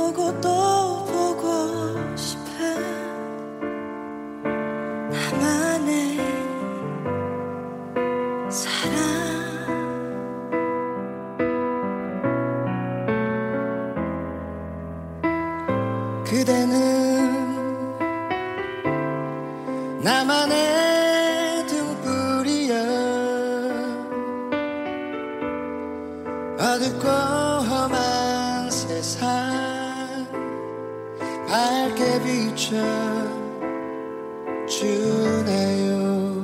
보고 또 보고 싶은 나만의 사랑. 그대는 나만의 등불이여 어둡고 험한 세상 밝게 비춰주네요.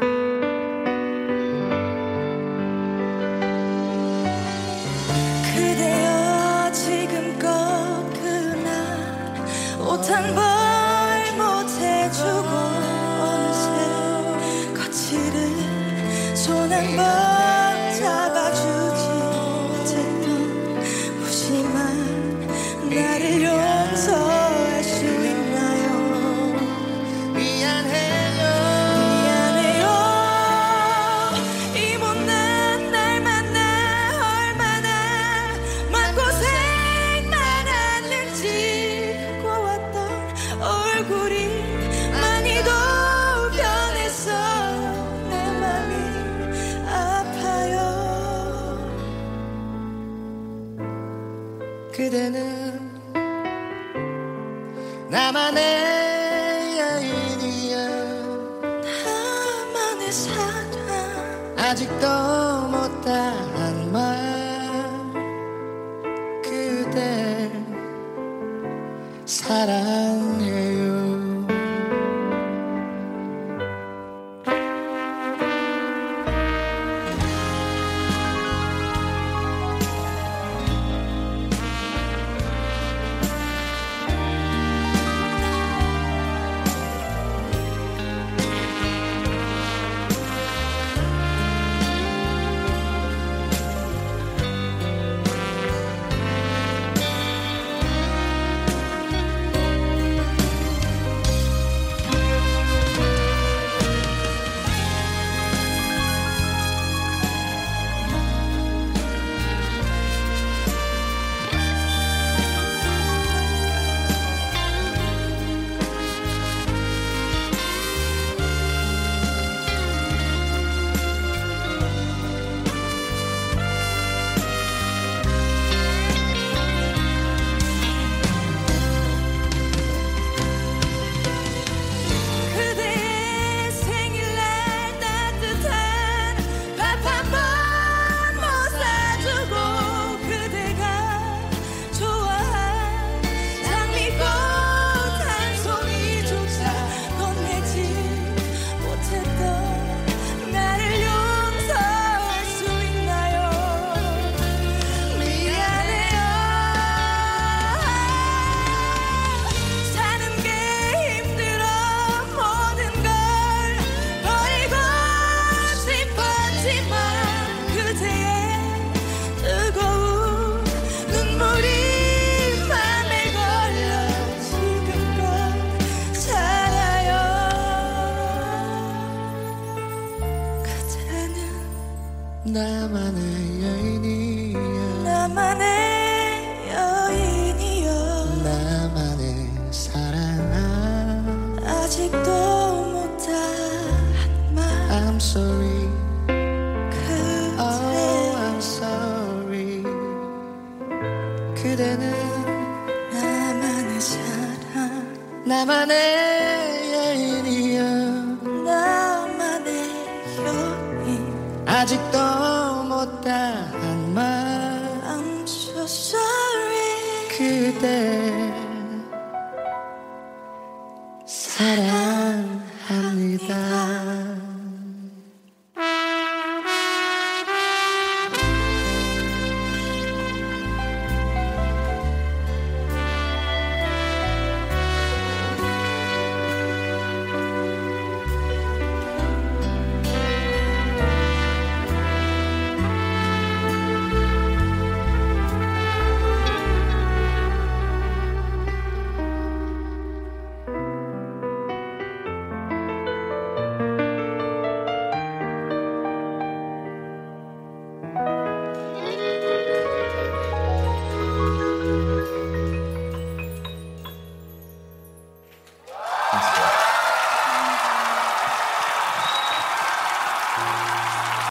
그대여 지금껏 그날 옷 한 벌 못해주고 어느새 거칠은 손 한 번 잡아주지 못했던 무심한 나를 용서할 수 있나요? 미안해요 이 못난 날 만나 얼마나 마음고생 많았는지 고왔던 얼굴이 많이도 변했어. 내 맘이 아파요. 그대는 나만의 여인이여 나만의 사랑 아직도 못다한 말 그댈 사랑해요. 나만의 여인이여 나만의 여인이여 나만의 사랑 아직도 못한 말 I'm sorry 그대 Oh I'm sorry 그대는 나만의 사랑 나만의 여인이여 나만의 여인 아직도 못다한 말 I'm so sorry 그대 사랑